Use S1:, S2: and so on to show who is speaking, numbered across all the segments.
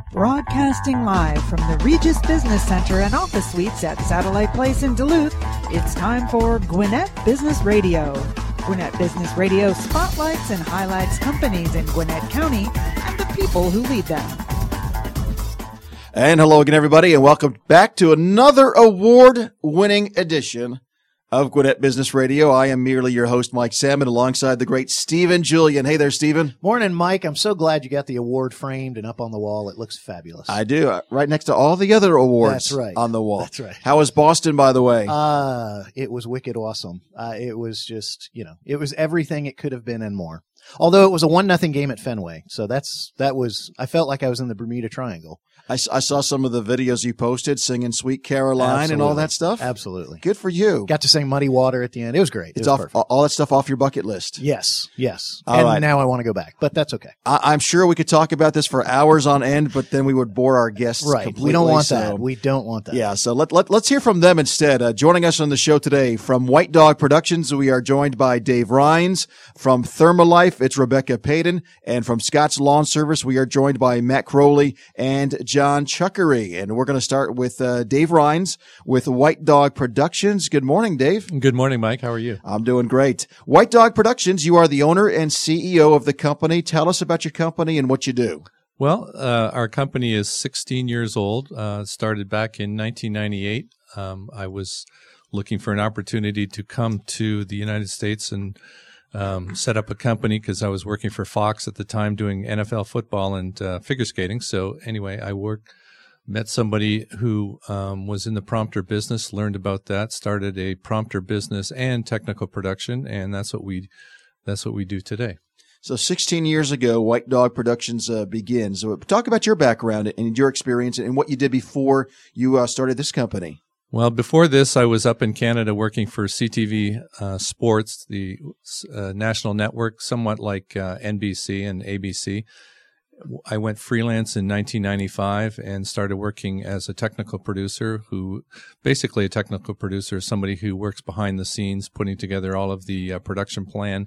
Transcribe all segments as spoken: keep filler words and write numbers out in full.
S1: Broadcasting live from the Regis Business Center and office suites at Satellite Place in Duluth, it's time for Gwinnett Business Radio. Gwinnett Business Radio spotlights and highlights companies in Gwinnett County and the people who lead them.
S2: And hello again, everybody, and welcome back to another award-winning edition of Gwinnett Business Radio. I am merely your host, Mike Salmon, alongside the great Stephen Julian. Hey there, Stephen.
S3: Morning, Mike. I'm so glad you got the award framed and up on the wall. It looks fabulous.
S2: I do, uh, right next to all the other awards.
S3: That's right.
S2: On the wall.
S3: That's right.
S2: How was Boston, by the way?
S3: Uh, it was wicked awesome. Uh, it was just, you know, it was everything it could have been and more. Although it was a one nothing game at Fenway. So that's, that was, I felt like I was in the Bermuda Triangle.
S2: I, I saw some of the videos you posted singing Sweet Caroline
S3: Absolutely.
S2: And all that stuff.
S3: Absolutely.
S2: Good for you.
S3: Got to sing Muddy Water at the end. It was great.
S2: It's
S3: it was
S2: off,
S3: perfect.
S2: all that stuff off your bucket list.
S3: Yes, yes.
S2: All
S3: and
S2: right.
S3: now I want to go back, but that's okay.
S2: I, I'm sure we could talk about this for hours on end, but then we would bore our guests
S3: Right.
S2: completely.
S3: We don't want
S2: so.
S3: that. We don't want that.
S2: Yeah, so let, let, let's hear from them instead. Uh, joining us on the show today from White Dog Productions, we are joined by Dave Rhines. From Thermalife, it's Rebecca Payton. And from Scott's Lawn Service, we are joined by Matt Crowley and John Chuckery. And we're going to start with uh, Dave Rhines with White Dog Productions. Good morning, Dave.
S4: Good morning, Mike. How are you?
S2: I'm doing great. White Dog Productions, you are the owner and C E O of the company. Tell us about your company and what you do.
S4: Well, uh, our company is sixteen years old. Uh, started back in nineteen ninety-eight. Um, I was looking for an opportunity to come to the United States and um, set up a company because I was working for Fox at the time doing N F L football and uh, figure skating. So anyway, I worked, met somebody who um, was in the prompter business, learned about that, started a prompter business and technical production, and that's what we that's what we do today.
S2: So sixteen years ago, White Dog Productions uh, begins. So talk about your background and your experience and what you did before you uh, started this company.
S4: Well, before this, I was up in Canada working for C T V uh, Sports, the uh, national network, somewhat like uh, N B C and A B C. I went freelance in nineteen ninety-five and started working as a technical producer who, basically a technical producer is somebody who works behind the scenes, putting together all of the uh, production plan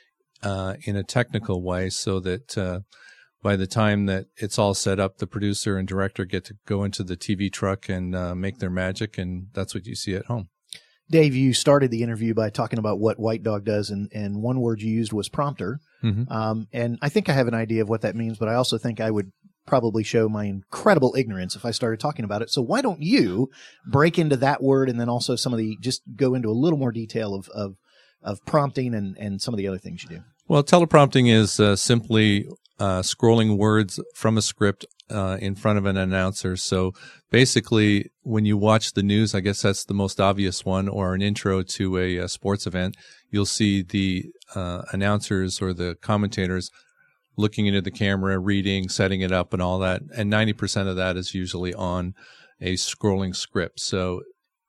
S4: uh, in a technical way so that uh, by the time that it's all set up, the producer and director get to go into the T V truck and uh, make their magic, and that's what you see at home.
S3: Dave, you started the interview by talking about what White Dog does, and, and one word you used was prompter.
S4: Mm-hmm.
S3: Um, and I think I have an idea of what that means, but I also think I would probably show my incredible ignorance if I started talking about it. So why don't you break into that word and then also some of the, just go into a little more detail of, of, of prompting and, and some of the other things you do.
S4: Well, teleprompting is uh, simply uh, scrolling words from a script uh, in front of an announcer. So basically, when you watch the news, I guess that's the most obvious one, or an intro to a, a sports event, you'll see the uh, announcers or the commentators looking into the camera, reading, setting it up, and all that. And ninety percent of that is usually on a scrolling script. So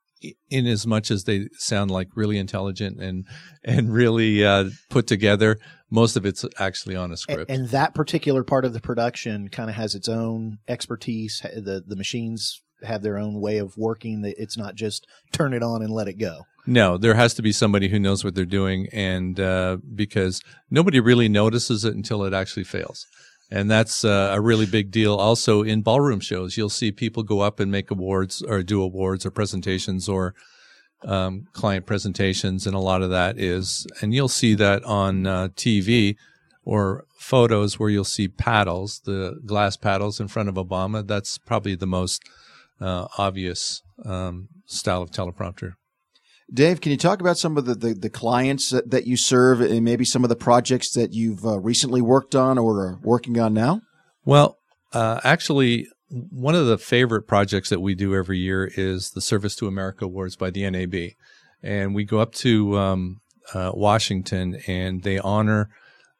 S4: in as much as they sound like really intelligent and and really uh, put together, most of it's actually on a script.
S3: And, and that particular part of the production kind of has its own expertise. The the machines have their own way of working. It's not just turn it on and let it go.
S4: No, there has to be somebody who knows what they're doing, and uh, because nobody really notices it until it actually fails. And that's uh, a really big deal. Also, in ballroom shows, you'll see people go up and make awards or do awards or presentations or um, client presentations, and a lot of that is, and you'll see that on uh, T V or photos where you'll see paddles, the glass paddles in front of Obama. That's probably the most uh, obvious um, style of teleprompter.
S2: Dave, can you talk about some of the, the, the clients that, that you serve and maybe some of the projects that you've uh, recently worked on or are working on now?
S4: Well, uh, actually, one of the favorite projects that we do every year is the Service to America Awards by the N A B. And we go up to um, uh, Washington, and they honor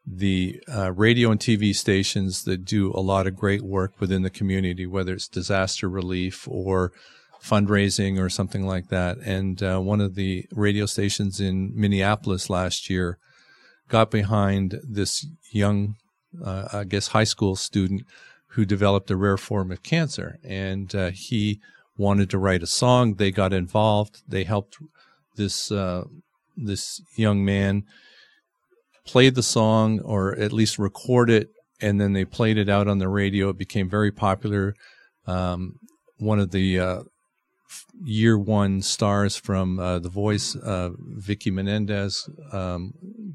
S4: the uh, radio and T V stations that do a lot of great work within the community, whether it's disaster relief or fundraising or something like that. And uh, one of the radio stations in Minneapolis last year got behind this young, uh, I guess, high school student who developed a rare form of cancer. And uh, he wanted to write a song. They got involved. They helped this uh, this young man play the song, or at least record it and then they played it out on the radio. It became very popular. Um, one of the uh, year one stars from uh, The Voice, uh, Vicky Menendez, um,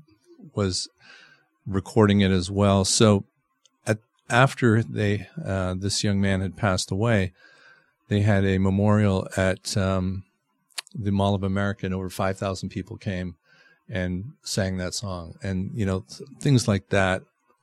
S4: was recording it as well. So at, after they uh, this young man had passed away, they had a memorial at um, the Mall of America, and over five thousand people came and sang that song. And, you know, th- things like that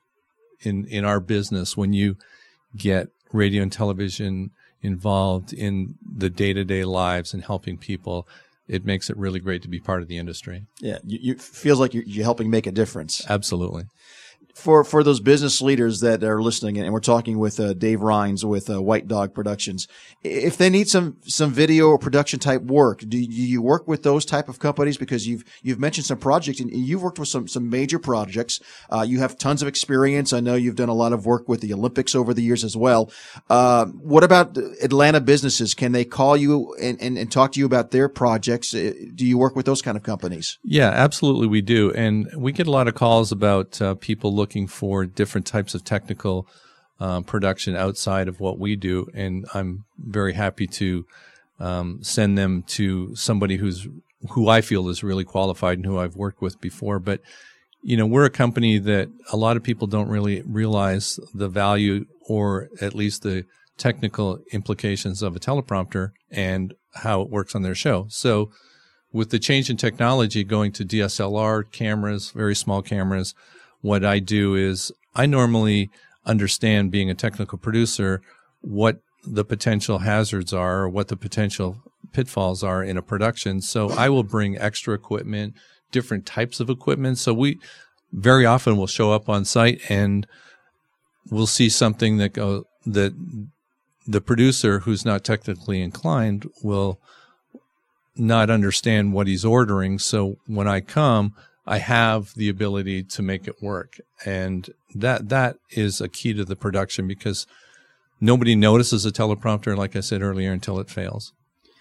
S4: in, in our business, when you get radio and television involved in the day-to-day lives and helping people, it makes it really great to be part of the industry.
S2: Yeah, you, you feels like you're, you're helping make a difference.
S4: Absolutely.
S2: For for those business leaders that are listening, and we're talking with uh, Dave Rhines with uh, White Dog Productions, if they need some some video or production type work, do you, do you work with those type of companies? Because you've you've mentioned some projects, and you've worked with some some major projects. Uh, you have tons of experience. I know you've done a lot of work with the Olympics over the years as well. Uh, what about Atlanta businesses? Can they call you and, and, and talk to you about their projects? Do you work with those kind of companies?
S4: Yeah, absolutely, we do, and we get a lot of calls about uh, people looking for different types of technical uh, production outside of what we do, and I'm very happy to um, send them to somebody who's who I feel is really qualified and who I've worked with before. But you know, we're a company that a lot of people don't really realize the value, or at least the technical implications of a teleprompter and how it works on their show. So with the change in technology going to D S L R cameras, very small cameras, what I do is I normally understand, being a technical producer, what the potential hazards are, or what the potential pitfalls are in a production. So I will bring extra equipment, different types of equipment. So we very often will show up on site and we'll see something that go, that the producer who's not technically inclined will not understand what he's ordering. So when I come, I have the ability to make it work. And that that is a key to the production, because nobody notices a teleprompter, like I said earlier, until it fails.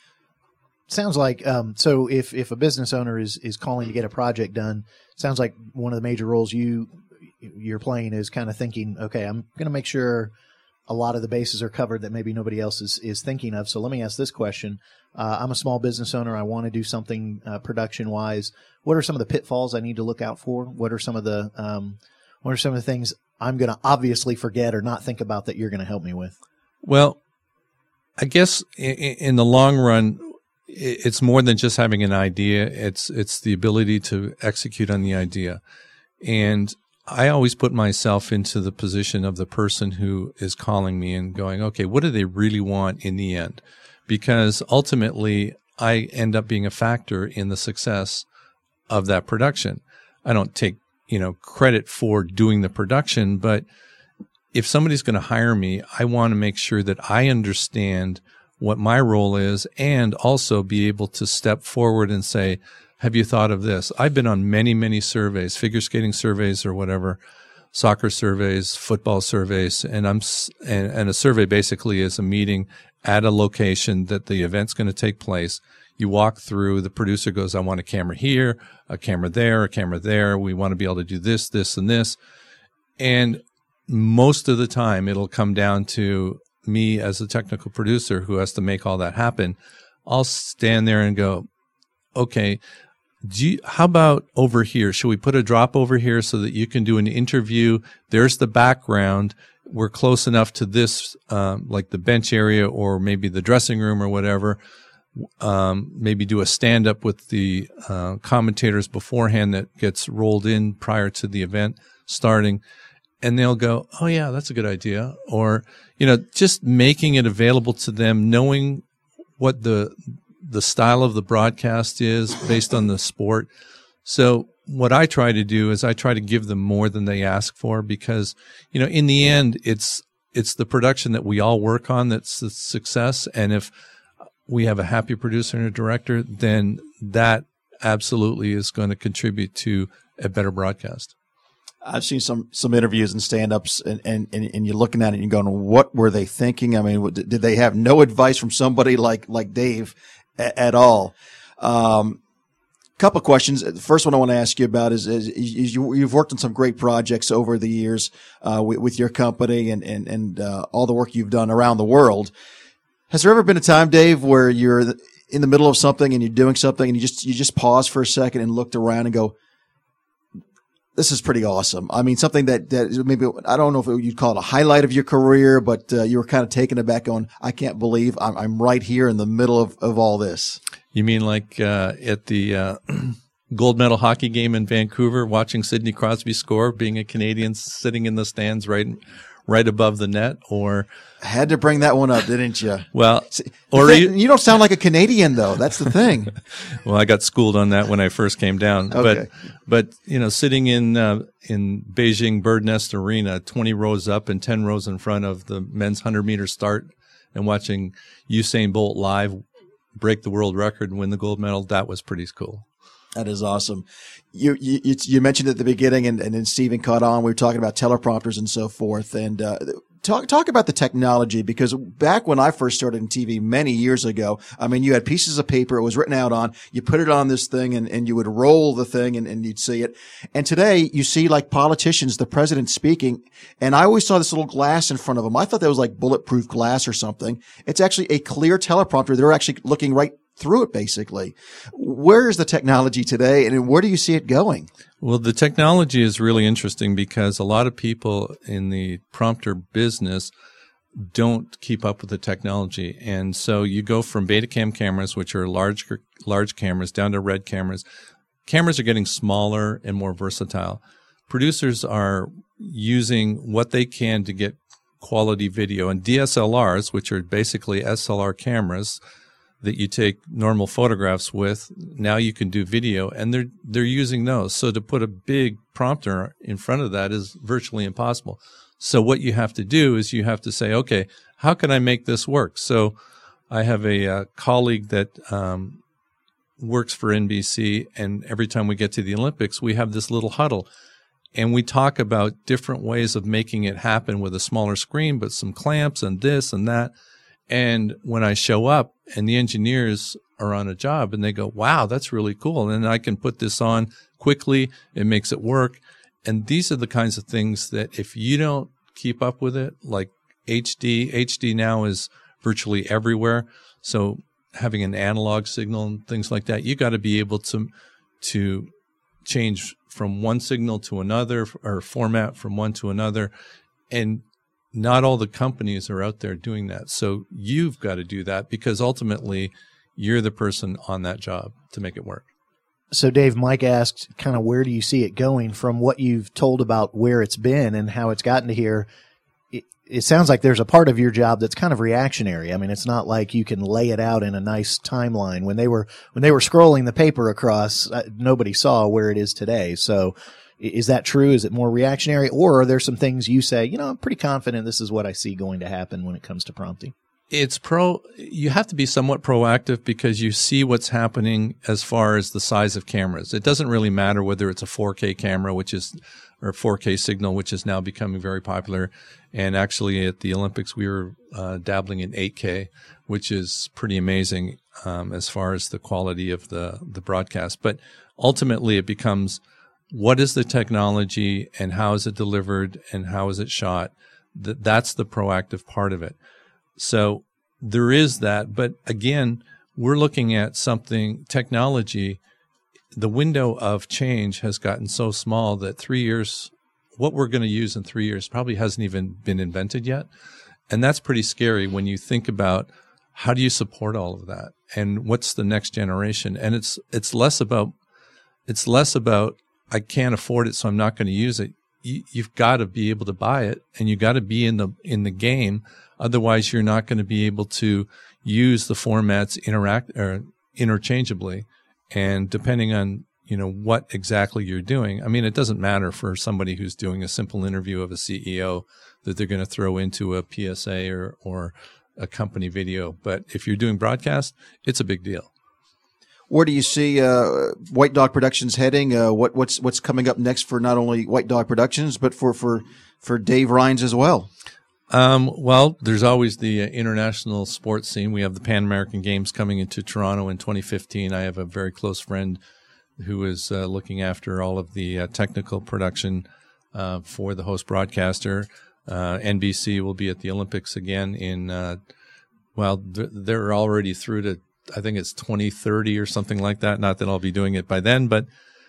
S3: Sounds like, um, so if, if a business owner is, is calling to get a project done, sounds like one of the major roles you, you're playing is kind of thinking, okay, I'm going to make sure a lot of the bases are covered that maybe nobody else is, is thinking of. So let me ask this question. Uh, I'm a small business owner. I want to do something uh, production-wise. What are some of the pitfalls I need to look out for? What are some of the um, what are some of the things I'm going to obviously forget or not think about that you're going to help me with?
S4: Well, I guess in, in the long run, it's more than just having an idea. It's it's the ability to execute on the idea. And I always put myself into the position of the person who is calling me and going, okay, what do they really want in the end? Because ultimately, I end up being a factor in the success of that production. I don't take, you know, credit for doing the production, but if somebody's going to hire me, I want to make sure that I understand what my role is, and also be able to step forward and say, have you thought of this? I've been on many, many surveys, figure skating surveys or whatever, soccer surveys, football surveys, and I'm and, and a survey basically is a meeting at a location that the event's going to take place. You walk through, the producer goes, I want a camera here, a camera there, a camera there. We want to be able to do this, this, and this. And most of the time, it'll come down to me as a technical producer who has to make all that happen. I'll stand there and go, okay, do you, how about over here? Should we put a drop over here so that you can do an interview? There's the background. We're close enough to this, um, like the bench area or maybe the dressing room or whatever. Um, maybe do a stand-up with the uh, commentators beforehand that gets rolled in prior to the event starting. And they'll go, oh, yeah, that's a good idea. Or, you know, just making it available to them, knowing what the the style of the broadcast is based on the sport. So what I try to do is I try to give them more than they ask for, because, you know, in the end, it's it's the production that we all work on that's the success. And if we have a happy producer and a director, then that absolutely is going to contribute to a better broadcast.
S2: I've seen some some interviews and stand-ups, and, and, and you're looking at it and you're going, what were they thinking? I mean, did they have no advice from somebody like like Dave at, at all? Um, Couple questions. The first one I want to ask you about is, is, is you, you've worked on some great projects over the years uh, with, with your company and and and uh, all the work you've done around the world. Has there ever been a time, Dave, where you're in the middle of something and you're doing something and you just you just pause for a second and looked around and go, "This is pretty awesome"? I mean, something that that maybe I don't know if you'd call it a highlight of your career, but uh, you were kind of taken aback, going, "I can't believe I'm, I'm right here in the middle of, of all this."
S4: You mean like uh, at the uh, gold medal hockey game in Vancouver, watching Sidney Crosby score, being a Canadian sitting in the stands right right above the net, or
S2: had to bring that one up, didn't you?
S4: Well,
S2: See,
S4: or
S2: thing,
S4: you,
S2: you don't sound like a Canadian though. That's the thing.
S4: Well, I got schooled on that when I first came down.
S2: Okay.
S4: But but you know, sitting in uh, in Beijing Bird Nest Arena, twenty rows up and ten rows in front of the men's hundred meter start, and watching Usain Bolt live break the world record and win the gold medal, that was pretty cool.
S2: That is awesome. You you, you mentioned at the beginning, and, and then Stephen caught on. We were talking about teleprompters and so forth. And uh, talk talk about the technology, because back when I first started in T V many years ago, I mean, you had pieces of paper it was written out on. You put it on this thing, and, and you would roll the thing, and, and you'd see it. And today, you see like politicians, the president speaking, and I always saw this little glass in front of them. I thought that was like bulletproof glass or something. It's actually a clear teleprompter. They're actually looking right through it, basically. Where is the technology today, and where do you see it going?
S4: Well, the technology is really interesting because a lot of people in the prompter business don't keep up with the technology. And so you go from Betacam cameras, which are large, large cameras, down to red cameras. Cameras are getting smaller and more versatile. Producers are using what they can to get quality video. And D S L Rs, which are basically S L R cameras that you take normal photographs with, now you can do video, and they're they're using those. So to put a big prompter in front of that is virtually impossible. So what you have to do is you have to say, okay, how can I make this work? So I have a uh, colleague that um, works for N B C, and every time we get to the Olympics, we have this little huddle, and we talk about different ways of making it happen with a smaller screen, but some clamps and this and that. And when I show up and the engineers are on a job and they go, wow, that's really cool. And I can put this on quickly. It makes it work. And these are the kinds of things that if you don't keep up with it, like H D, H D now is virtually everywhere. So having an analog signal and things like that, you got to be able to, to change from one signal to another, or format from one to another. And not all the companies are out there doing that. So you've got to do that, because ultimately you're the person on that job to make it work.
S3: So Dave, Mike asked kind of where do you see it going from what you've told about where it's been and how it's gotten to here. It, it sounds like there's a part of your job that's kind of reactionary. I mean, it's not like you can lay it out in a nice timeline. When they were, when they were scrolling the paper across, uh, nobody saw where it is today. So is that true? Is it more reactionary, or are there some things you say, you know, I'm pretty confident this is what I see going to happen when it comes to prompting?
S4: It's pro, you have to be somewhat proactive because you see what's happening as far as the size of cameras. It doesn't really matter whether it's a four K camera, which is, or four K signal, which is now becoming very popular. And actually at the Olympics, we were uh, dabbling in eight K, which is pretty amazing um, as far as the quality of the, the broadcast. But ultimately it becomes, what is the technology and how is it delivered and how is it shot? Th- that's the proactive part of it. So there is that. But again, we're looking at something, technology, the window of change has gotten so small that three years, what we're going to use in three years probably hasn't even been invented yet. And that's pretty scary when you think about how do you support all of that and what's the next generation. And it's, it's less about, it's less about, I can't afford it, so I'm not going to use it. You, you've got to be able to buy it, and you got to be in the in the game. Otherwise, you're not going to be able to use the formats interact or interchangeably. And depending on you know what exactly you're doing, I mean, it doesn't matter for somebody who's doing a simple interview of a C E O that they're going to throw into a P S A or or a company video. But if you're doing broadcast, it's a big deal.
S2: Where do you see uh, White Dog Productions heading? Uh, what, what's what's coming up next for not only White Dog Productions, but for for, for Dave Rhines as well?
S4: Um, well, there's always the uh, international sports scene. We have the Pan American Games coming into Toronto in twenty fifteen. I have a very close friend who is uh, looking after all of the uh, technical production uh, for the host broadcaster. Uh, N B C will be at the Olympics again in, uh, well, th- they're already through to, I think it's twenty thirty or something like that. Not that I'll be doing it by then, but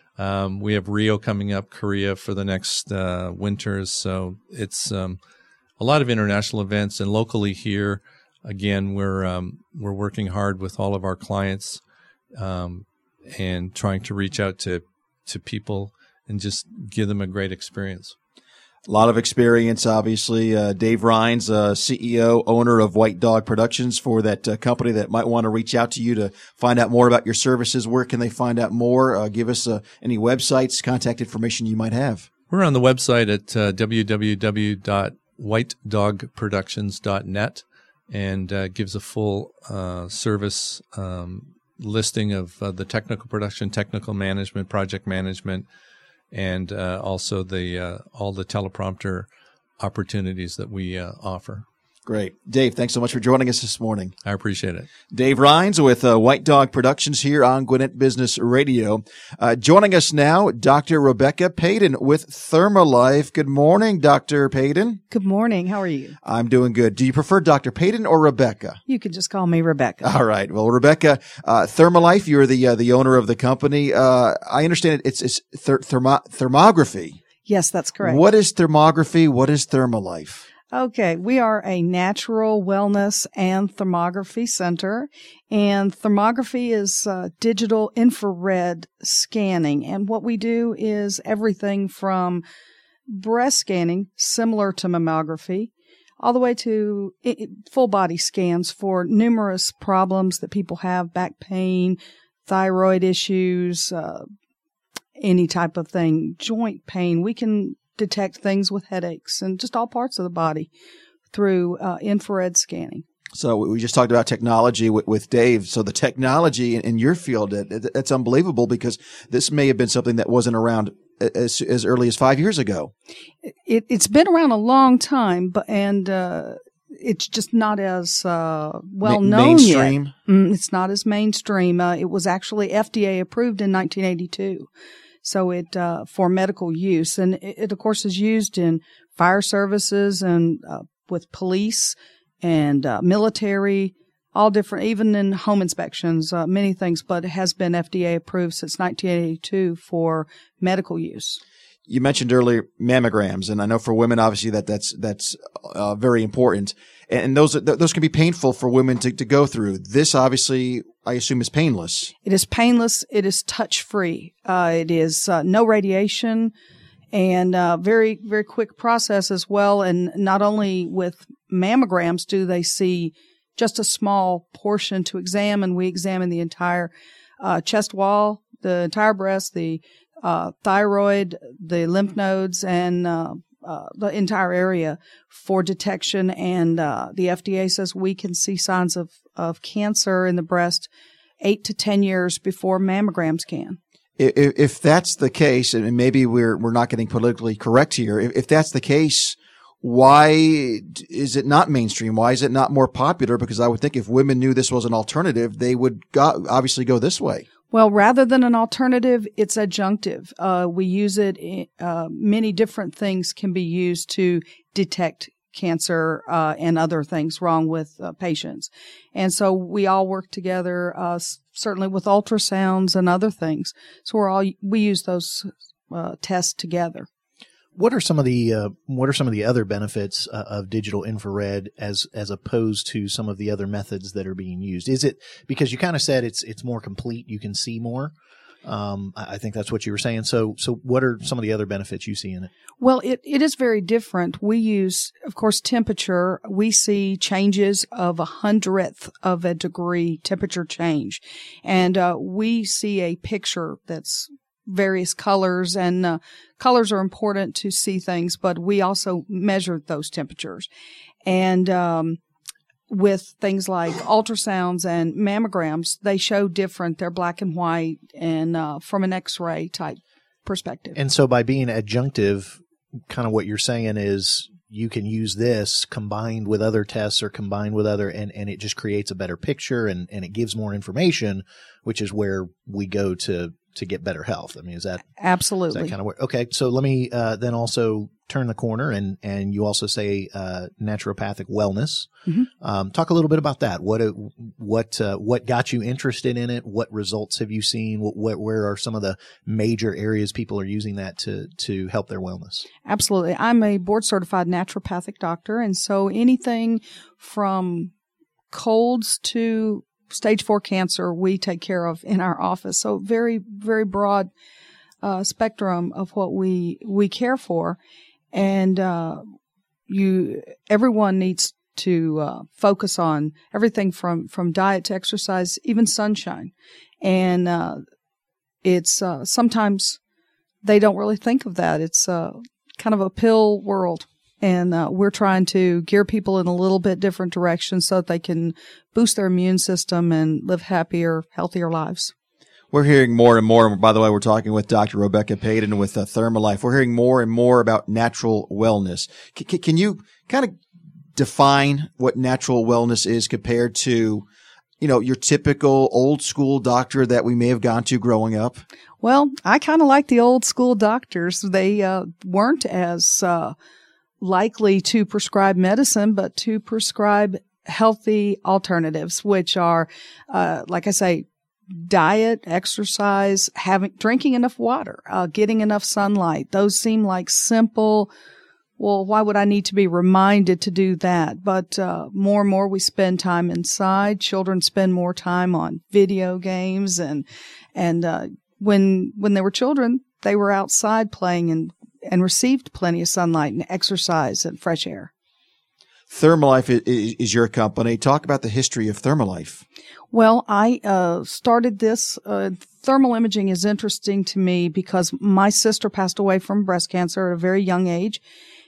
S4: um, we have Rio coming up, Korea for the next uh, winters. So it's um, a lot of international events, and locally here, again, we're um, we're working hard with all of our clients um, and trying to reach out to to people and just give them a great experience.
S2: A lot of experience, obviously. Uh, Dave Rhines, uh, C E O, owner of White Dog Productions, for that uh, company that might want to reach out to you to find out more about your services. Where can they find out more? Uh, give us uh, any websites, contact information you might have.
S4: We're on the website at uh, w w w dot white dog productions dot net, and uh, gives a full uh, service um, listing of uh, the technical production, technical management, project management, and uh, also the uh, all the teleprompter opportunities that we uh, offer.
S2: Great. Dave, thanks so much for joining us this morning.
S4: I appreciate it.
S2: Dave Rhines with uh, White Dog Productions here on Gwinnett Business Radio. Uh, joining us now, Doctor Rebecca Payton with Thermalife. Good morning, Doctor Payton.
S5: Good morning. How are you?
S2: I'm doing good. Do you prefer Doctor Payton or Rebecca?
S5: You can just call me Rebecca.
S2: All right. Well, Rebecca, uh, Thermalife, you're the uh, the owner of the company. Uh, I understand it's it's ther- thermo- thermography.
S5: Yes, that's correct.
S2: What is thermography? What is Thermalife?
S5: Okay, we are a natural wellness and thermography center, and thermography is uh, digital infrared scanning. And what we do is everything from breast scanning, similar to mammography, all the way to full body scans for numerous problems that people have: back pain, thyroid issues, uh, any type of thing, joint pain. We can detect things with headaches and just all parts of the body through uh, infrared scanning. So
S2: we just talked about technology with, with Dave. So the technology in, in your field, it, it's unbelievable, because this may have been something that wasn't around as, as early as five years ago.
S5: It, it's been around a long time, but and uh, it's just not as uh, well
S2: Ma-
S5: known
S2: mainstream.
S5: yet. Mm, it's not as mainstream. Uh, it was actually F D A approved in nineteen eighty-two. So it, uh, for medical use. And it, it, of course, is used in fire services and, uh, with police and, uh, military, all different, even in home inspections, uh, many things, but it has been F D A approved since nineteen eighty-two for medical use.
S2: You mentioned earlier mammograms, and I know for women, obviously, that that's that's uh, very important, and those those can be painful for women to, to go through. This, obviously, I assume, is painless.
S5: It is painless. It is touch free. Uh, it is uh, no radiation, and uh, very very quick process as well. And not only with mammograms do they see just a small portion to examine. We examine the entire uh, chest wall, the entire breast, the Uh, thyroid, the lymph nodes, and uh, uh, the entire area for detection. And uh, the F D A says we can see signs of, of cancer in the breast eight to ten years before mammograms can.
S2: If, if that's the case, and maybe we're we're not getting politically correct here, if, if that's the case, why is it not mainstream? Why is it not more popular? Because I would think if women knew this was an alternative, they would go, obviously go this way.
S5: Well, rather than an alternative, it's adjunctive. Uh, we use it. In, uh, many different things can be used to detect cancer uh, and other things wrong with uh, patients. And so we all work together, uh, certainly with ultrasounds and other things. So we're all we use those uh, tests together.
S3: What are some of the uh, what are some of the other benefits uh, of digital infrared as as opposed to some of the other methods that are being used? Is it because you kind of said it's it's more complete, you can see more? Um, I think that's what you were saying. So so what are some of the other benefits you see in it?
S5: Well, it, it is very different. We use, of course, temperature. We see changes of a hundredth of a degree temperature change, and uh, we see a picture that's various colors, and uh, colors are important to see things, but we also measure those temperatures. And um, with things like ultrasounds and mammograms, they show different. They're black and white, and uh, from an X-ray type perspective.
S3: And so by being adjunctive, kind of what you're saying is you can use this combined with other tests or combined with other, and, and it just creates a better picture, and, and it gives more information, which is where we go to to get better health. I mean, is that
S5: absolutely
S3: is that kind of where, okay? So let me uh, then also turn the corner, and and you also say uh, naturopathic wellness.
S5: Mm-hmm.
S3: Um, talk a little bit about that. What what uh, what got you interested in it? What results have you seen? What, what where are some of the major areas people are using that to to help their wellness?
S5: Absolutely, I'm a board certified naturopathic doctor, and so anything from colds to stage four cancer we take care of in our office. So very, very broad uh, spectrum of what we we care for, and uh, you everyone needs to uh, focus on everything from from diet to exercise, even sunshine. And uh, it's uh, sometimes they don't really think of that. It's uh, kind of a pill world. And uh, we're trying to gear people in a little bit different direction so that they can boost their immune system and live happier, healthier lives.
S2: We're hearing more and more. By the way, we're talking with Doctor Rebecca Payton with uh, ThermoLife. We're hearing more and more about natural wellness. C- c- can you kind of define what natural wellness is compared to, you know, your typical old school doctor that we may have gone to growing up?
S5: Well, I kind of like the old school doctors. They uh, weren't as uh, likely to prescribe medicine, but to prescribe healthy alternatives, which are, uh, like I say, diet, exercise, having, drinking enough water, uh, getting enough sunlight. Those seem like simple. Well, why would I need to be reminded to do that? But, uh, more and more we spend time inside. Children spend more time on video games and, and, uh, when, when they were children, they were outside playing and and received plenty of sunlight and exercise and fresh air.
S2: ThermoLife is, is your company. Talk about the history of ThermoLife.
S5: Well, I uh, started this. Uh, thermal imaging is interesting to me because my sister passed away from breast cancer at a very young age,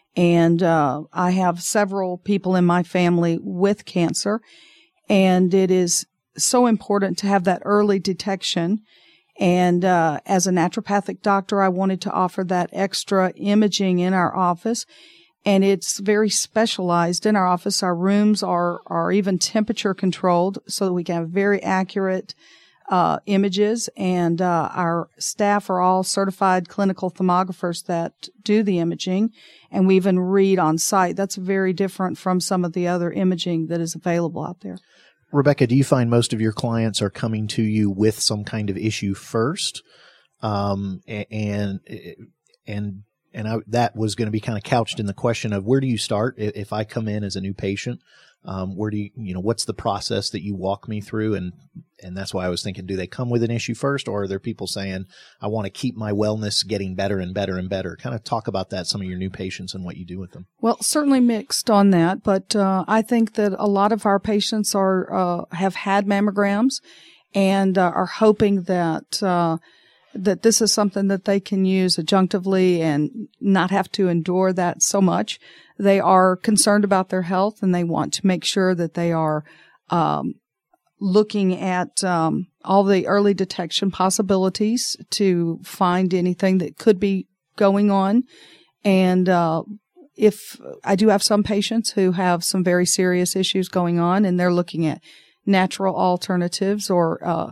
S5: and uh, I have several people in my family with cancer, and it is so important to have that early detection. And uh, as a naturopathic doctor, I wanted to offer that extra imaging in our office. And it's very specialized in our office. Our rooms are, are even temperature controlled so that we can have very accurate uh, images. And uh, our staff are all certified clinical thermographers that do the imaging. And we even read on site. That's very different from some of the other imaging that is available out there.
S3: Rebecca, do you find most of your clients are coming to you with some kind of issue first? Um, and, and, and I, that was going to be kind of couched in the question of where do you start? If I come in as a new patient, um, where do you, you know, what's the process that you walk me through? And, and that's why I was thinking, do they come with an issue first, or are there people saying, I want to keep my wellness getting better and better and better? Kind of talk about that, some of your new patients and what you do with them.
S5: Well, certainly mixed on that, but uh, I think that a lot of our patients are uh, have had mammograms and uh, are hoping that uh, that this is something that they can use adjunctively and not have to endure that so much. They are concerned about their health, and they want to make sure that they are um, looking at um, all the early detection possibilities to find anything that could be going on. And uh, if I do have some patients who have some very serious issues going on, and they're looking at natural alternatives or uh,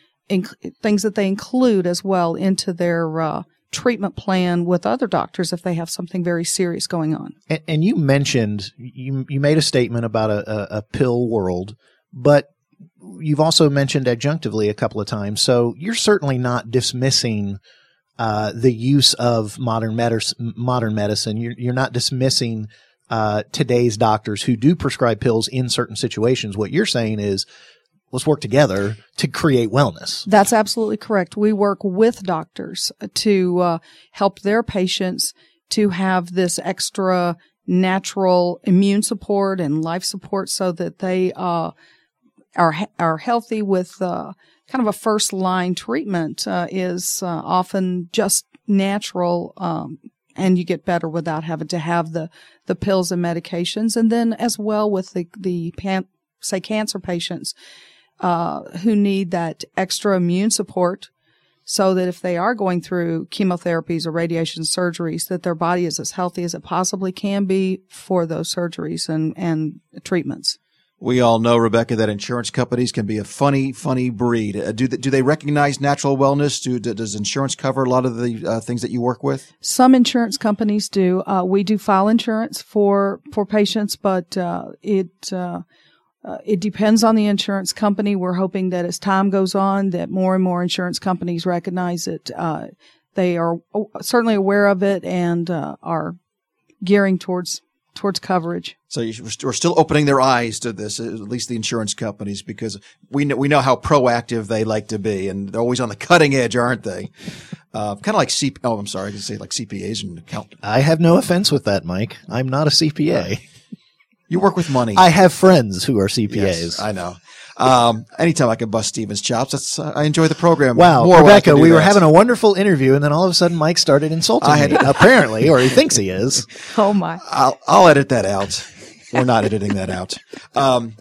S5: inc- things that they include as well into their uh, treatment plan with other doctors if they have something very serious going on.
S3: And, and you mentioned, you you made a statement about a, a, a pill world, but you've also mentioned adjunctively a couple of times. So you're certainly not dismissing uh, the use of modern medicine. Modern medicine. You're, you're not dismissing uh, today's doctors who do prescribe pills in certain situations. What you're saying is, let's work together to create wellness.
S5: That's absolutely correct. We work with doctors to uh, help their patients to have this extra natural immune support and life support so that they uh, are are healthy. With uh, kind of a first line treatment uh, is uh, often just natural, um, and you get better without having to have the, the pills and medications. And then as well with the, the pan, say cancer patients, Uh, who need that extra immune support so that if they are going through chemotherapies or radiation surgeries, that their body is as healthy as it possibly can be for those surgeries and, and treatments.
S2: We all know, Rebecca, that insurance companies can be a funny, funny breed. Uh, do, they, do they recognize natural wellness? Do, does insurance cover a lot of the uh, things that you work with?
S5: Some insurance companies do. Uh, we do file insurance for, for patients, but uh, it uh, uh, it depends on the insurance company. We're hoping that as time goes on, that more and more insurance companies recognize it. Uh, they are certainly aware of it and uh, are gearing towards towards coverage.
S2: So you, we're still opening their eyes to this, at least the insurance companies, because we know, we know how proactive they like to be, and they're always on the cutting edge, aren't they? Uh, kind of like C P. Oh, I'm sorry, I can say like C P As and accountants.
S3: I have no offense with that, Mike. I'm not a C P A.
S2: You work with money.
S3: I have friends who are C P As.
S2: Yes, I know. Um, anytime I can bust Steven's chops, that's, uh, I enjoy the program.
S3: Wow,
S2: more
S3: Rebecca, we
S2: that.
S3: were having a wonderful interview, and then all of a sudden Mike started insulting
S2: I had,
S3: me, apparently, or he thinks he is.
S5: Oh, my.
S2: I'll, I'll edit that out. We're not editing that out. Um,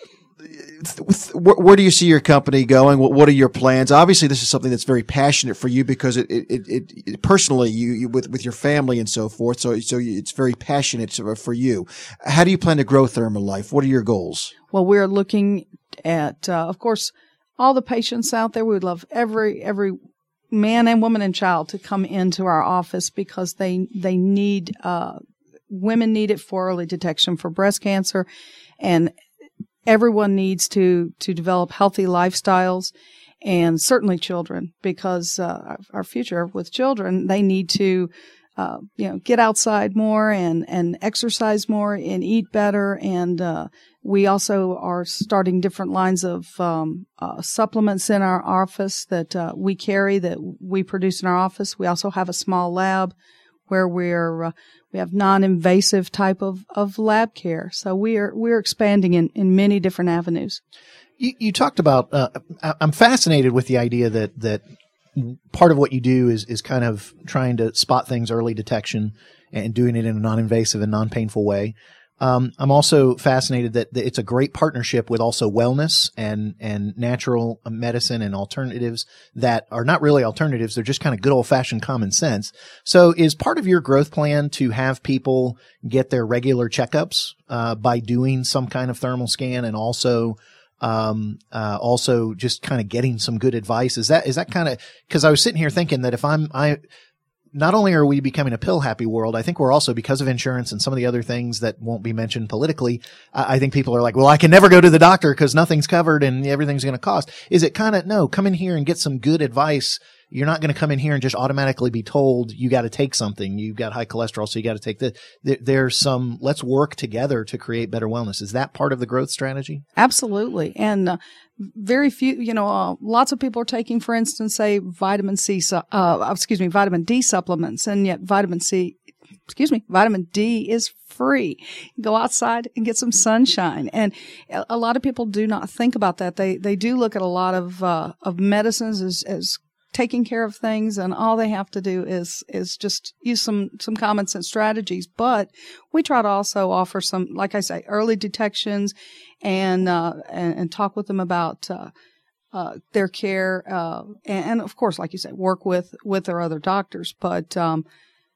S2: where, where do you see your company going? What, what are your plans? Obviously, this is something that's very passionate for you because it, it, it, it personally, you, you with with your family and so forth. So, so it's very passionate for you. How do you plan to grow Thermalife? What are your goals?
S5: Well, we're looking at, uh, of course, all the patients out there. We would love every every man and woman and child to come into our office because they they need uh, women need it for early detection for breast cancer, and everyone needs to to develop healthy lifestyles, and certainly children, because uh, our future with children, they need to uh, you know get outside more and and exercise more and eat better. And uh, we also are starting different lines of um, uh, supplements in our office that uh, we carry, that we produce in our office. We also have a small lab where we're uh, we have non-invasive type of, of lab care. So we are we're expanding in, in many different avenues.
S3: You, you talked about. Uh, I'm fascinated with the idea that that part of what you do is is kind of trying to spot things early detection and doing it in a non-invasive and non-painful way. Um, I'm also fascinated that, that it's a great partnership with also wellness and, and natural medicine and alternatives that are not really alternatives. They're just kind of good old fashioned common sense. So is part of your growth plan to have people get their regular checkups, uh, by doing some kind of thermal scan and also, um, uh, also just kind of getting some good advice? Is that, is that kind of, cause I was sitting here thinking that if I'm, I, not only are we becoming a pill happy world, I think we're also, because of insurance and some of the other things that won't be mentioned politically, I, I think people are like, well, I can never go to the doctor because nothing's covered and everything's going to cost. Is it kind of, no, come in here and get some good advice. You're not going to come in here and just automatically be told you got to take something. You've got high cholesterol, so you got to take this. There, there's some, let's work together to create better wellness. Is that part of the growth strategy?
S5: Absolutely. And uh, very few, you know, uh, lots of people are taking, for instance, say vitamin C, uh, excuse me, vitamin D supplements, and yet vitamin C, excuse me, vitamin D is free. Go outside and get some sunshine. And a lot of people do not think about that. They, they do look at a lot of, uh, of medicines as, as taking care of things, and all they have to do is is just use some some common sense strategies. But we try to also offer some, like I say, early detections, and uh, and, and talk with them about uh, uh, their care, uh, and, and of course, like you say, work with with their other doctors. But um,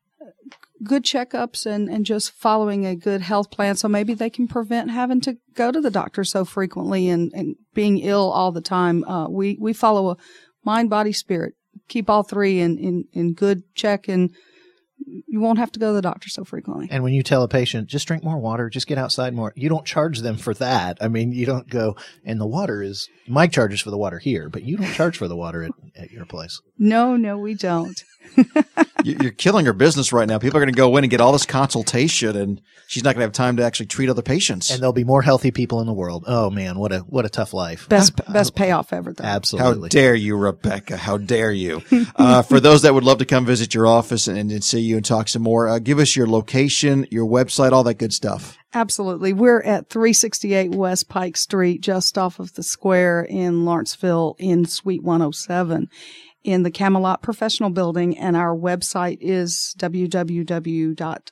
S5: good checkups and and just following a good health plan, so maybe they can prevent having to go to the doctor so frequently and, and being ill all the time. Uh, we we follow a mind, body, spirit. Keep all three in, in, in good check, and you won't have to go to the doctor so frequently.
S3: And when you tell a patient, just drink more water, just get outside more, you don't charge them for that. I mean, you don't go, and the water is, Mike charges for the water here, but you don't charge for the water at, at your place.
S5: No, no, we don't.
S2: You're killing her business right now. People are going to go in and get all this consultation, and she's not going to have time to actually treat other patients.
S3: And there'll be more healthy people in the world. Oh man, what a what a tough life.
S5: Best best payoff ever, though.
S3: Absolutely.
S2: How dare you, Rebecca? How dare you? uh, for those that would love to come visit your office and, and see you and talk some more, uh, give us your location, your website, all that good stuff.
S5: Absolutely. We're at three sixty-eight West Pike Street, just off of the square in Lawrenceville in Suite one oh seven. In the Camelot Professional Building, and our website is w w w dot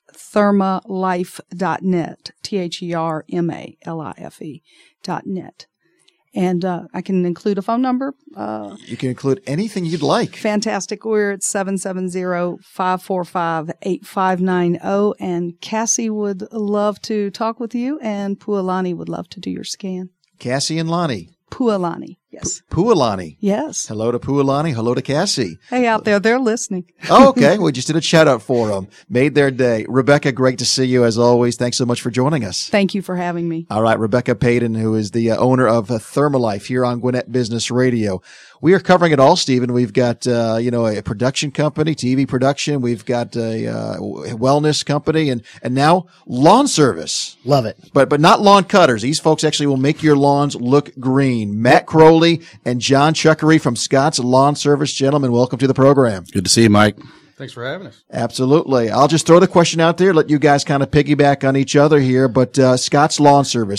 S5: thermalife dot net, T H E R M A L I F E dot net. And uh, I can include a phone number. Uh,
S2: You can include anything you'd like.
S5: fantastic. We're at seven seven zero, five four five, eight five nine zero. And Cassie would love to talk with you, and Pualani would love to do your scan.
S2: Cassie and Lonnie.
S5: Pualani, yes.
S2: Pualani.
S5: Yes.
S2: Hello to Pualani. Hello to Cassie.
S5: Hey, out there, they're listening.
S2: Oh, okay. We just did a shout out for them. Made their day. Rebecca, great to see you as always. Thanks so much for joining us.
S5: Thank you for having me.
S2: All right. Rebecca Payton, who is the uh, owner of uh, Thermalife here on Gwinnett Business Radio. We are covering it all, Stephen. We've got, uh, you know, a production company, T V production. We've got a uh, wellness company and, and now lawn service.
S3: Love it.
S2: But, but not lawn cutters. These folks actually will make your lawns look green. Matt Crowley and John Chuckery from Scott's Lawn Service. Gentlemen, welcome to the program.
S6: Good to see you, Mike.
S7: Thanks for having us.
S2: Absolutely. I'll just throw the question out there, let you guys kind of piggyback on each other here. But uh, Scott's Lawn Service,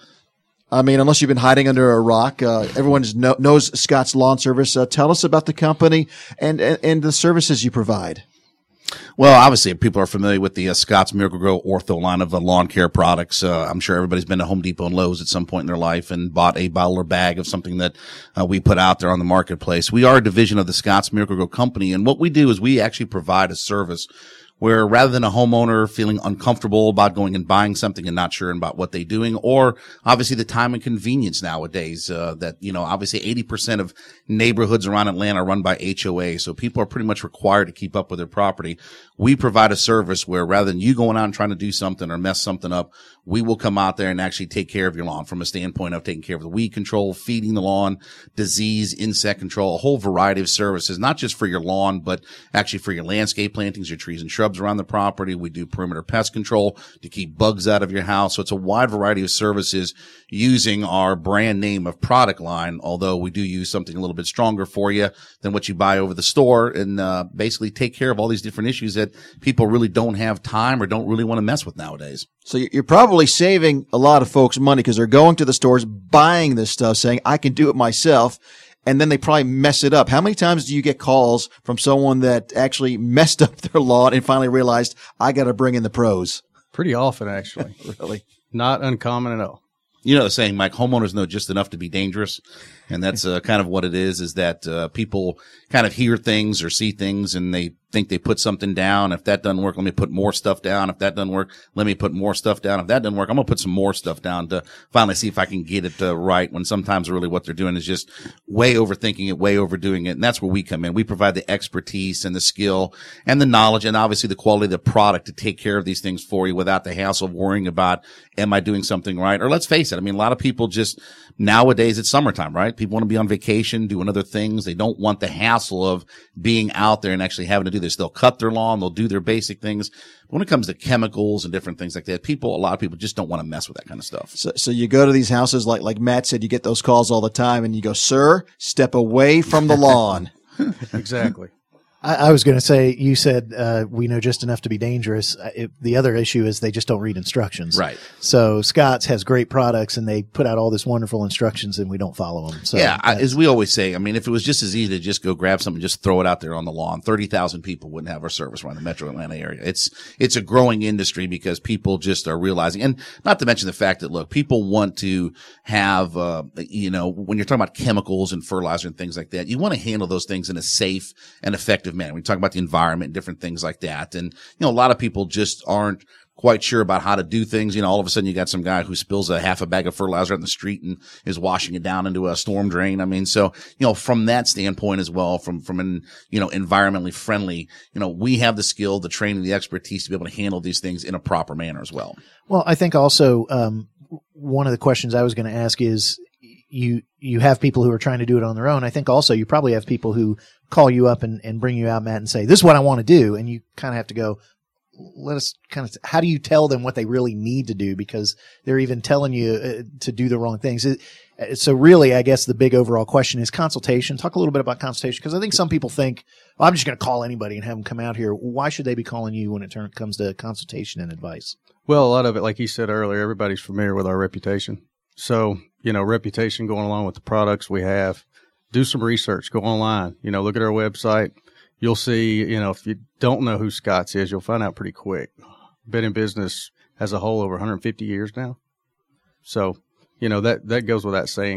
S2: I mean, unless you've been hiding under a rock, uh, everyone know, knows Scott's Lawn Service. Uh, tell us about the company and, and, and the services you provide.
S6: Well, obviously, people are familiar with the uh, Scott's Miracle-Gro Ortho line of uh, lawn care products. Uh, I'm sure everybody's been to Home Depot and Lowe's at some point in their life and bought a bottle or bag of something that uh, we put out there on the marketplace. We are a division of the Scott's Miracle-Gro Company, and what we do is we actually provide a service where rather than a homeowner feeling uncomfortable about going and buying something and not sure about what they're doing, or obviously the time and convenience nowadays, uh, that, you know, obviously eighty percent of neighborhoods around Atlanta are run by H O A. So people are pretty much required to keep up with their property. We provide a service where rather than you going out and trying to do something or mess something up, we will come out there and actually take care of your lawn from a standpoint of taking care of the weed control, feeding the lawn, disease, insect control, a whole variety of services, not just for your lawn, but actually for your landscape plantings, your trees and shrubs around the property. We do perimeter pest control to keep bugs out of your house. So it's a wide variety of services using our brand name of product line, although we do use something a little bit stronger for you than what you buy over the store, and uh, basically take care of all these different issues that people really don't have time or don't really want to mess with nowadays.
S2: So you're probably saving a lot of folks money because they're going to the stores, buying this stuff, saying, I can do it myself. And then they probably mess it up. How many times do you get calls from someone that actually messed up their lawn and finally realized, I got to bring in the pros?
S7: Pretty often, actually.
S2: Really?
S7: Not uncommon at all.
S6: You know the saying, Mike, homeowners know just enough to be dangerous. And that's uh, kind of what it is, is that uh, people kind of hear things or see things and they think they put something down. If that doesn't work, let me put more stuff down. If that doesn't work, let me put more stuff down. If that doesn't work, I'm going to put some more stuff down to finally see if I can get it uh, right, when sometimes really what they're doing is just way overthinking it, way overdoing it. And that's where we come in. We provide the expertise and the skill and the knowledge and obviously the quality of the product to take care of these things for you without the hassle of worrying about, am I doing something right? Or let's face it, I mean, a lot of people just nowadays, it's summertime, right? People want to be on vacation, doing other things. They don't want the hassle of being out there and actually having to do this. They'll cut their lawn, they'll do their basic things. But when it comes to chemicals and different things like that, people, a lot of people just don't want to mess with that kind of stuff.
S2: So, so you go to these houses, like, like Matt said, you get those calls all the time and you go, sir, step away from the lawn.
S7: Exactly.
S3: I, I was going to say, you said uh, we know just enough to be dangerous. It, the other issue is they just don't read instructions.
S6: Right.
S3: So Scott's has great products, and they put out all this wonderful instructions, and we don't follow them. So
S6: yeah, I, as we always say, I mean, if it was just as easy to just go grab something, just throw it out there on the lawn, thirty thousand people wouldn't have our service around the metro Atlanta area. It's, it's a growing industry because people just are realizing, and not to mention the fact that, look, people want to have, uh, you know, when you're talking about chemicals and fertilizer and things like that, you want to handle those things in a safe and effective manner. We talk about the environment and different things like that. And, you know, a lot of people just aren't quite sure about how to do things. You know, all of a sudden you got some guy who spills a half a bag of fertilizer in the street and is washing it down into a storm drain. I mean, so, you know, from that standpoint as well, from, from an, you know, environmentally friendly, you know, we have the skill, the training, the expertise to be able to handle these things in a proper manner as well.
S3: Well, I think also, um, one of the questions I was going to ask is, you, you have people who are trying to do it on their own. I think also you probably have people who call you up and, and bring you out, Matt, and say, this is what I want to do. And you kind of have to go, let us kind of, how do you tell them what they really need to do? Because they're even telling you uh, to do the wrong things. It, so really, I guess the big overall question is consultation. Talk a little bit about consultation, because I think some people think, well, I'm just going to call anybody and have them come out here. Why should they be calling you when it turn, comes to consultation and advice?
S7: Well, a lot of it, like you said earlier, everybody's familiar with our reputation. So, you know, reputation going along with the products we have. Do some research. Go online. You know, look at our website. You'll see, you know, if you don't know who Scott's is, you'll find out pretty quick. Been in business as a whole over one hundred fifty years now. So, you know, that, that goes without saying.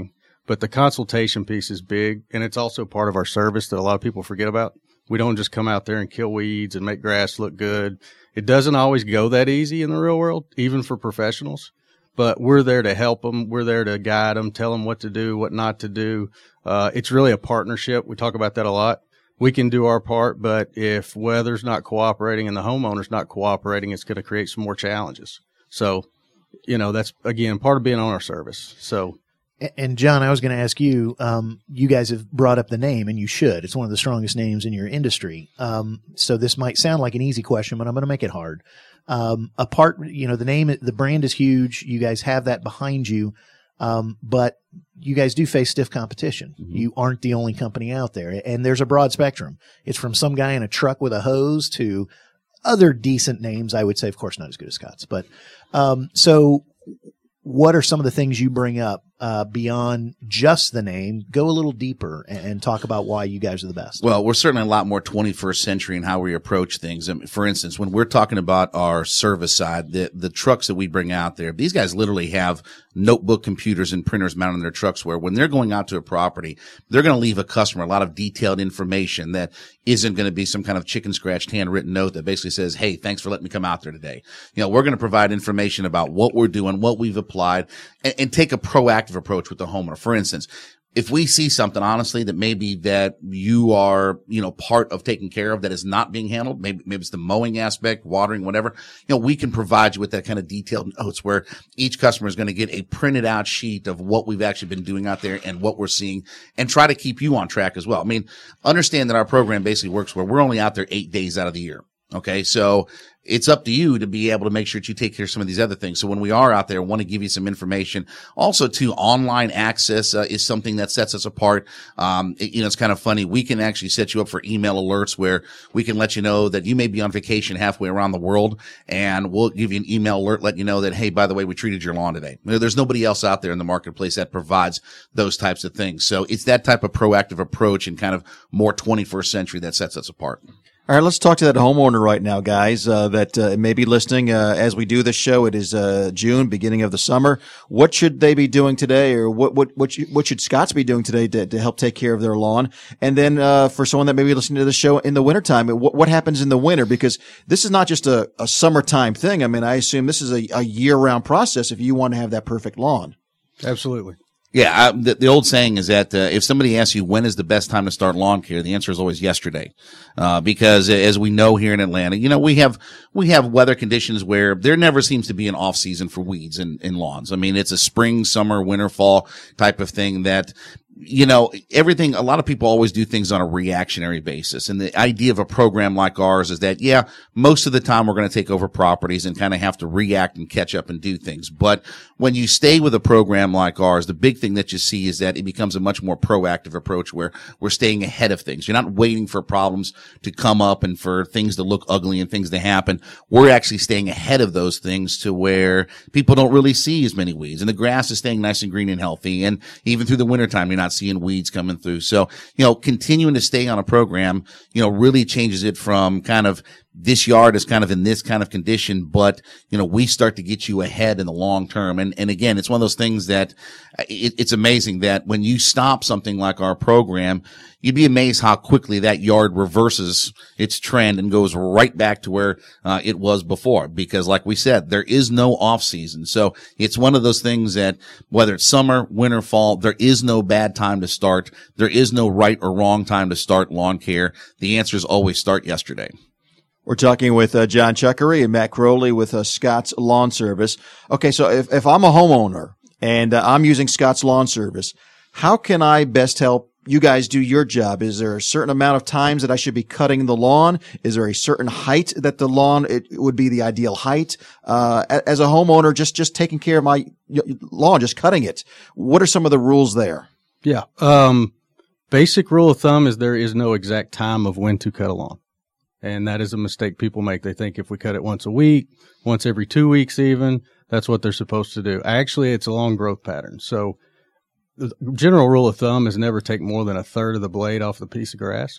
S7: But the consultation piece is big, and it's also part of our service that a lot of people forget about. We don't just come out there and kill weeds and make grass look good. It doesn't always go that easy in the real world, even for professionals. But we're there to help them. We're there to guide them, tell them what to do, what not to do. Uh, it's really a partnership. We talk about that a lot. We can do our part, but if weather's not cooperating and the homeowner's not cooperating, it's going to create some more challenges. So, you know, that's, again, part of being on our service. So,
S3: and John, I was going to ask you, um, you guys have brought up the name, and you should. It's one of the strongest names in your industry. Um, so this might sound like an easy question, but I'm going to make it hard. Um, apart, you know, the name, the brand is huge. You guys have that behind you. Um, but you guys do face stiff competition. Mm-hmm. You aren't the only company out there, and there's a broad spectrum. It's from some guy in a truck with a hose to other decent names. I would say, of course, not as good as Scott's, but, um, so what are some of the things you bring up uh, beyond just the name? Go a little deeper and, and talk about why you guys are the best.
S6: Well, we're certainly a lot more twenty-first century in how we approach things. I mean, for instance, when we're talking about our service side, the, the trucks that we bring out there, these guys literally have notebook computers and printers mounted on their trucks where when they're going out to a property, they're going to leave a customer a lot of detailed information that isn't going to be some kind of chicken scratched handwritten note that basically says, hey, thanks for letting me come out there today. You know, we're going to provide information about what we're doing, what we've applied, and, and take a proactive approach with the homeowner. For instance, if we see something, honestly, that maybe that you are, you know, part of taking care of that is not being handled, maybe, maybe it's the mowing aspect, watering, whatever, you know, we can provide you with that kind of detailed notes where each customer is going to get a printed out sheet of what we've actually been doing out there and what we're seeing, and try to keep you on track as well. I mean, understand that our program basically works where we're only out there eight days out of the year. Okay. So it's up to you to be able to make sure that you take care of some of these other things. So when we are out there, I want to give you some information. Also, too, online access uh, is something that sets us apart. Um, it, you know, it's kind of funny. We can actually set you up for email alerts where we can let you know that you may be on vacation halfway around the world, and we'll give you an email alert letting you know that, hey, by the way, we treated your lawn today. There's nobody else out there in the marketplace that provides those types of things. So it's that type of proactive approach and kind of more twenty-first century that sets us apart.
S2: All right, let's talk to that homeowner right now, guys, uh, that uh, may be listening. Uh, as we do this show, it is uh, June, beginning of the summer. What should they be doing today, or what what what, you, what should Scott's be doing today to, to help take care of their lawn? And then uh, for someone that may be listening to the show in the wintertime, what, what happens in the winter? Because this is not just a, a summertime thing. I mean, I assume this is a, a year-round process if you want to have that perfect lawn.
S7: Absolutely.
S6: Yeah, I, the, the old saying is that uh, if somebody asks you when is the best time to start lawn care, the answer is always yesterday, uh, because as we know here in Atlanta, you know, we have we have weather conditions where there never seems to be an off season for weeds in, in lawns. I mean, it's a spring, summer, winter, fall type of thing that, you know, everything, a lot of people always do things on a reactionary basis. And the idea of a program like ours is that, yeah, most of the time we're going to take over properties and kind of have to react and catch up and do things. But when you stay with a program like ours, the big thing that you see is that it becomes a much more proactive approach where we're staying ahead of things. You're not waiting for problems to come up and for things to look ugly and things to happen. We're actually staying ahead of those things to where people don't really see as many weeds, and the grass is staying nice and green and healthy. And even through the wintertime, you're not seeing weeds coming through. So, you know, continuing to stay on a program, you know, really changes it from kind of this yard is kind of in this kind of condition, but, you know, we start to get you ahead in the long term. And, and again, it's one of those things that it, it's amazing that when you stop something like our program, you'd be amazed how quickly that yard reverses its trend and goes right back to where uh, it was before. Because like we said, there is no off season. So it's one of those things that whether it's summer, winter, fall, there is no bad time to start. There is no right or wrong time to start lawn care. The answer is always start yesterday.
S2: We're talking with uh, John Chuckery and Matt Crowley with uh, Scott's Lawn Service. Okay, so if, if I'm a homeowner and uh, I'm using Scott's Lawn Service, how can I best help you guys do your job? Is there a certain amount of times that I should be cutting the lawn? Is there a certain height that the lawn, it would be the ideal height? Uh, as a homeowner, just, just taking care of my lawn, just cutting it. What are some of the rules there?
S7: Yeah. Um, basic rule of thumb is there is no exact time of when to cut a lawn. And that is a mistake people make. They think if we cut it once a week, once every two weeks even, that's what they're supposed to do. Actually, it's a long growth pattern. So the general rule of thumb is never take more than a third of the blade off the piece of grass.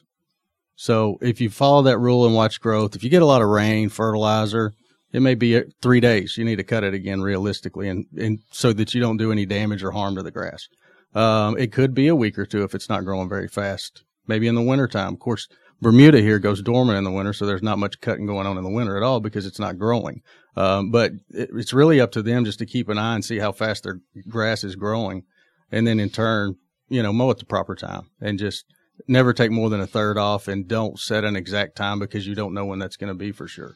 S7: So if you follow that rule and watch growth, if you get a lot of rain, fertilizer, it may be three days. You need to cut it again realistically, and, and so that you don't do any damage or harm to the grass. Um, it could be a week or two if it's not growing very fast. Maybe in the wintertime. Of course, Bermuda here goes dormant in the winter, so there's not much cutting going on in the winter at all because it's not growing. Um, but it, it's really up to them just to keep an eye and see how fast their grass is growing. And then in turn, you know, mow at the proper time and just never take more than a third off, and don't set an exact time because you don't know when that's going to be for sure.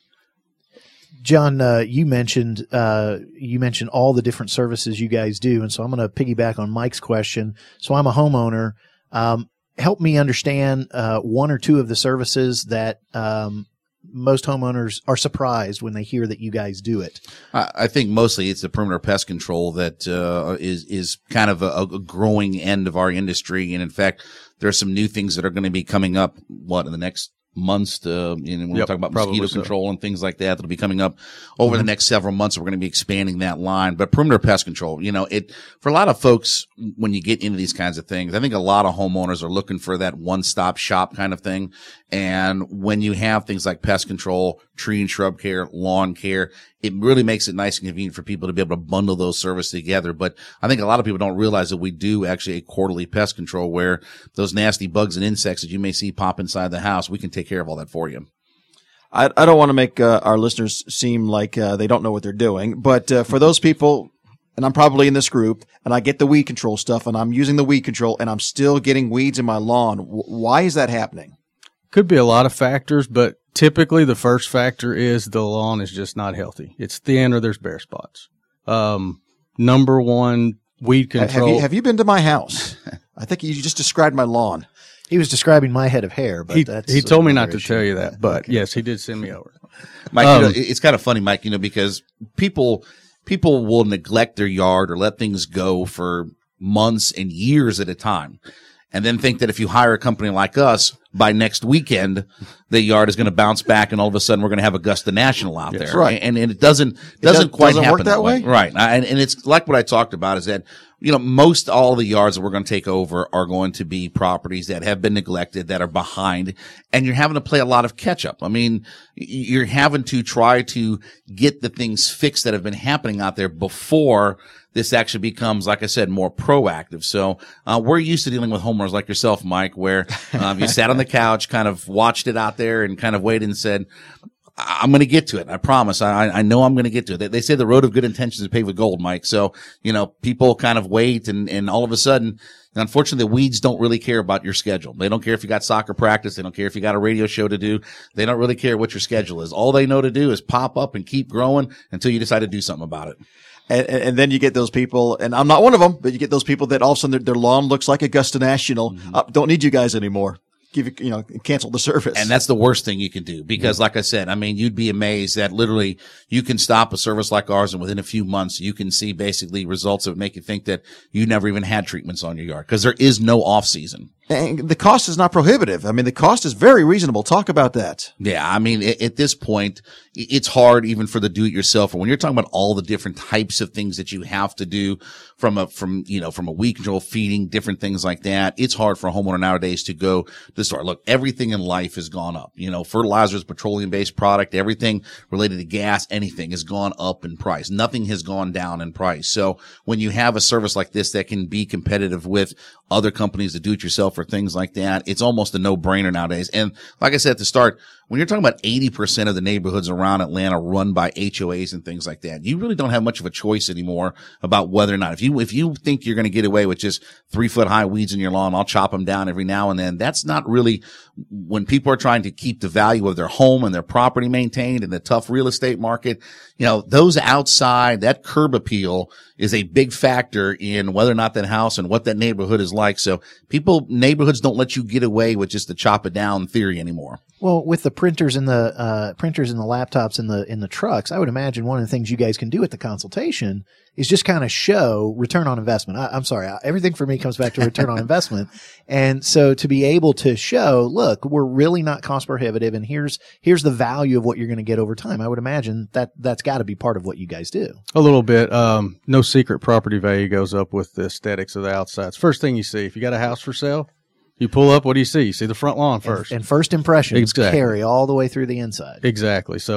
S3: John, uh, you mentioned uh, you mentioned all the different services you guys do, and so I'm going to piggyback on Mike's question. So I'm a homeowner. Um, help me understand uh, one or two of the services that um, most homeowners are surprised when they hear that you guys do it.
S6: I, I think mostly it's the perimeter pest control that uh, is is kind of a, a growing end of our industry, and in fact, there are some new things that are going to be coming up. What in the next months to, you know, when
S7: yep,
S6: we talk about mosquito
S7: so.
S6: control and things like that, that'll be coming up over mm-hmm. the next several months. We're going to be expanding that line, but perimeter pest control, you know, it, for a lot of folks, when you get into these kinds of things, I think a lot of homeowners are looking for that one-stop shop kind of thing. And when you have things like pest control, tree and shrub care, lawn care, it really makes it nice and convenient for people to be able to bundle those services together. But I think a lot of people don't realize that we do actually a quarterly pest control where those nasty bugs and insects that you may see pop inside the house, we can take care of all that for you.
S2: I, I don't want to make uh, our listeners seem like uh, they don't know what they're doing, but uh, for those people, and I'm probably in this group, and I get the weed control stuff, and I'm using the weed control, and I'm still getting weeds in my lawn. W- why is that happening?
S7: Could be a lot of factors, but typically the first factor is the lawn is just not healthy. It's thin or there's bare spots. Um, number one, weed control.
S2: Have you, have you been to my house? I think you just described my lawn.
S3: He was describing my head of hair, but
S7: he,
S3: that's
S7: he told me not
S3: issue.
S7: to tell you that, but okay. Yes, he did send me over.
S6: Mike,
S7: um,
S6: you know, it's kind of funny, Mike, you know, because people, people will neglect their yard or let things go for months and years at a time. And then think that if you hire a company like us, by next weekend, the yard is going to bounce back, and all of a sudden we're going to have Augusta National out
S2: yes,
S6: there.
S2: Right.
S6: And, and it doesn't, doesn't
S2: it does,
S6: quite
S2: doesn't
S6: happen
S2: work that way.
S6: way. Right. And, and it's like what I talked about is that, you know, most all the yards that we're going to take over are going to be properties that have been neglected, that are behind, and you're having to play a lot of catch up. I mean, you're having to try to get the things fixed that have been happening out there before this actually becomes, like I said, more proactive. So, uh, we're used to dealing with homeowners like yourself, Mike, where, um, you sat on the couch, kind of watched it out there and kind of waited and said, I'm going to get to it. I promise. I, I know I'm going to get to it. They, they say the road of good intentions is paved with gold, Mike. So, you know, people kind of wait, and, and all of a sudden, unfortunately, the weeds don't really care about your schedule. They don't care if you got soccer practice. They don't care if you got a radio show to do. They don't really care what your schedule is. All they know to do is pop up and keep growing until you decide to do something about it.
S2: And, and then you get those people, and I'm not one of them, but you get those people that all of a sudden their, their lawn looks like Augusta National. Mm-hmm. Uh, don't need you guys anymore. Give you, you know, cancel the service.
S6: And that's the worst thing you can do because, mm-hmm. like I said, I mean, you'd be amazed that literally you can stop a service like ours, and within a few months you can see basically results that would make you think that you never even had treatments on your yard because there is no off season.
S2: And the cost is not prohibitive. I mean, the cost is very reasonable. Talk about that.
S6: Yeah. I mean, at, at this point, it's hard even for the do-it-yourself. When you're talking about all the different types of things that you have to do from a, from, you know, from a weed control, feeding, different things like that, it's hard for a homeowner nowadays to go to the store. Look, everything in life has gone up. You know, fertilizers, petroleum-based product, everything related to gas, anything has gone up in price. Nothing has gone down in price. So when you have a service like this that can be competitive with other companies that do it yourself or things like that, it's almost a no-brainer nowadays. And like I said at the start, when you're talking about eighty percent of the neighborhoods around Atlanta run by H O As and things like that, you really don't have much of a choice anymore about whether or not, if you, if you think you're going to get away with just three foot high weeds in your lawn, I'll chop them down every now and then. That's not really when people are trying to keep the value of their home and their property maintained in the tough real estate market. You know, those outside, that curb appeal is a big factor in whether or not that house and what that neighborhood is like. So people, neighborhoods don't let you get away with just the chop it down theory anymore.
S3: Well, with the printers and the uh, printers and the laptops in the in the trucks, I would imagine one of the things you guys can do at the consultation is just kind of show return on investment. I, I'm sorry, everything for me comes back to return on investment, and so to be able to show, look, we're really not cost prohibitive, and here's here's the value of what you're going to get over time. I would imagine that that's got to be part of what you guys do.
S7: A little bit. Um, no secret, property value goes up with the aesthetics of the outsides. First thing you see, if you got a house for sale, you pull up, what do you see? You see the front lawn first.
S3: And, and first impressions
S7: exactly.
S3: carry all the way through the inside.
S7: Exactly. So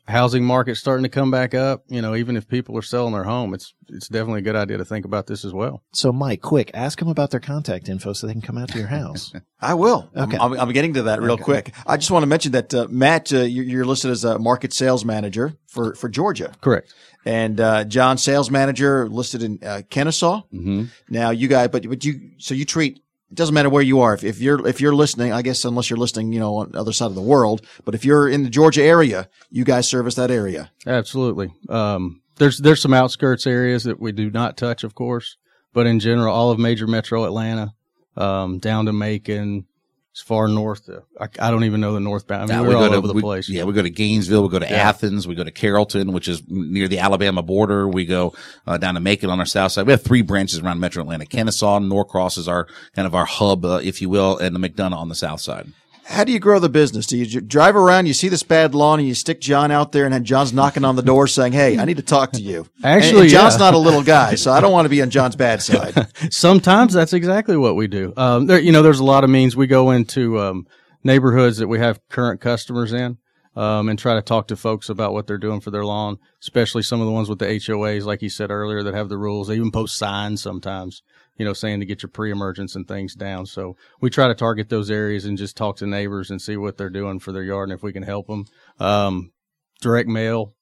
S7: housing market's starting to come back up, you know, even if people are selling their home, it's it's definitely a good idea to think about this as well.
S3: So, Mike, quick, ask them about their contact info so they can come out to your house.
S2: I will.
S3: Okay.
S2: I'm, I'm getting to that real
S3: Okay.
S2: quick. I just want to mention that, uh, Matt, uh, you're, you're listed as a market sales manager for, for Georgia.
S7: Correct.
S2: And, uh, John, sales manager listed in, uh, Kennesaw.
S6: Mm-hmm.
S2: Now you guys, but, but you, so you treat, it doesn't matter where you are. If, if you're, if you're listening, I guess unless you're listening, you know, on the other side of the world, but if you're in the Georgia area, you guys service that area.
S7: Absolutely. Um, there's there's some outskirts areas that we do not touch, of course, but in general, all of major metro Atlanta, um, down to Macon, as far north. To, I, I don't even know the northbound. I mean,
S6: Now,
S7: we're
S6: we
S7: all
S6: go to,
S7: over the
S6: we-
S7: place.
S6: Yeah, we go to Gainesville, we go to
S7: Yeah.
S6: Athens, we go to Carrollton, which is near the Alabama border. We go uh, down to Macon on our south side. We have three branches around Metro Atlanta. Kennesaw, Norcross is our kind of our hub, uh, if you will, and the McDonough on the south side.
S2: How do you grow the business? Do you j- drive around, you see this bad lawn, and you stick John out there, and then John's knocking on the door saying, "Hey, I need to talk to you."
S7: Actually,
S2: and, and John's
S7: yeah.
S2: not a little guy, so I don't want to be on John's bad side.
S7: Sometimes that's exactly what we do. Um, there, you know, there's a lot of means we go into um, neighborhoods that we have current customers in, um, and try to talk to folks about what they're doing for their lawn, especially some of the ones with the H O As, like you said earlier, that have the rules. They even post signs sometimes, you know, saying to get your pre-emergence and things down. So we try to target those areas and just talk to neighbors and see what they're doing for their yard and if we can help them. Um, direct mail,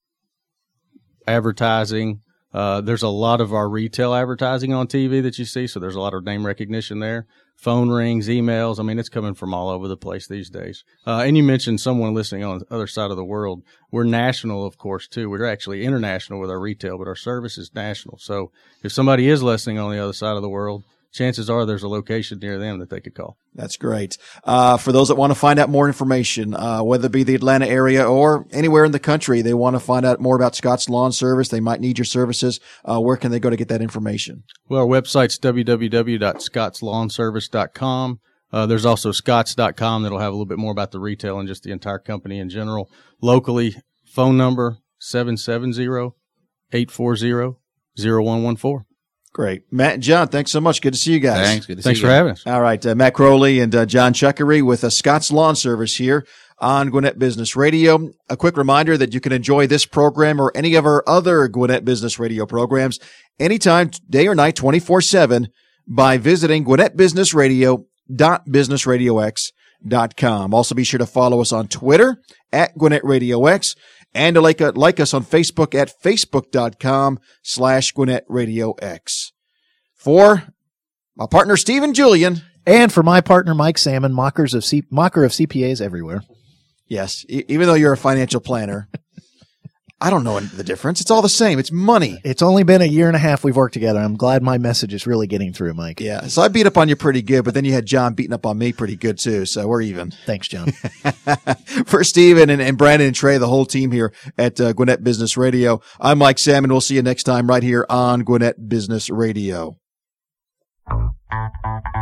S7: advertising. Uh, there's a lot of our retail advertising on T V that you see, so there's a lot of name recognition there. Phone rings, emails. I mean, it's coming from all over the place these days. Uh, and you mentioned someone listening on the other side of the world. We're national, of course, too. We're actually international with our retail, but our service is national. So if somebody is listening on the other side of the world, chances are there's a location near them that they could call.
S2: That's great. Uh, for those that want to find out more information, uh, whether it be the Atlanta area or anywhere in the country, they want to find out more about Scott's Lawn Service. They might need your services. Uh, where can they go to get that information?
S7: Well, our website's w w w dot scotts lawn service dot com. Uh, there's also scotts dot com that'll have a little bit more about the retail and just the entire company in general. Locally, phone number seven seven zero, eight four zero, zero one one four.
S2: Great. Matt and John, thanks so much. Good to see you guys.
S6: Thanks. Good to
S7: Thanks
S6: see
S7: for
S6: you.
S7: having us.
S2: All right. Uh, Matt Crowley and uh, John Chuckery with uh, Scott's Lawn Service here on Gwinnett Business Radio. A quick reminder that you can enjoy this program or any of our other Gwinnett Business Radio programs anytime, day or night, twenty-four seven by visiting Gwinnett Business Radio dot business radio x dot com. Also be sure to follow us on Twitter at Gwinnett Radio X and to like, uh, like us on Facebook at facebook.com slash Gwinnett Radio X. For my partner, Stephen Julian.
S3: And for my partner, Mike Salmon, mockers of C- mocker of C P As everywhere.
S2: Yes, e- even though you're a financial planner, I don't know the difference. It's all the same. It's money.
S3: It's only been a year and a half we've worked together. I'm glad my message is really getting through, Mike.
S2: Yeah, so I beat up on you pretty good, but then you had John beating up on me pretty good too, so we're even.
S3: Thanks, John.
S2: For Stephen and, and Brandon and Trey, the whole team here at uh, Gwinnett Business Radio, I'm Mike Salmon. We'll see you next time right here on Gwinnett Business Radio.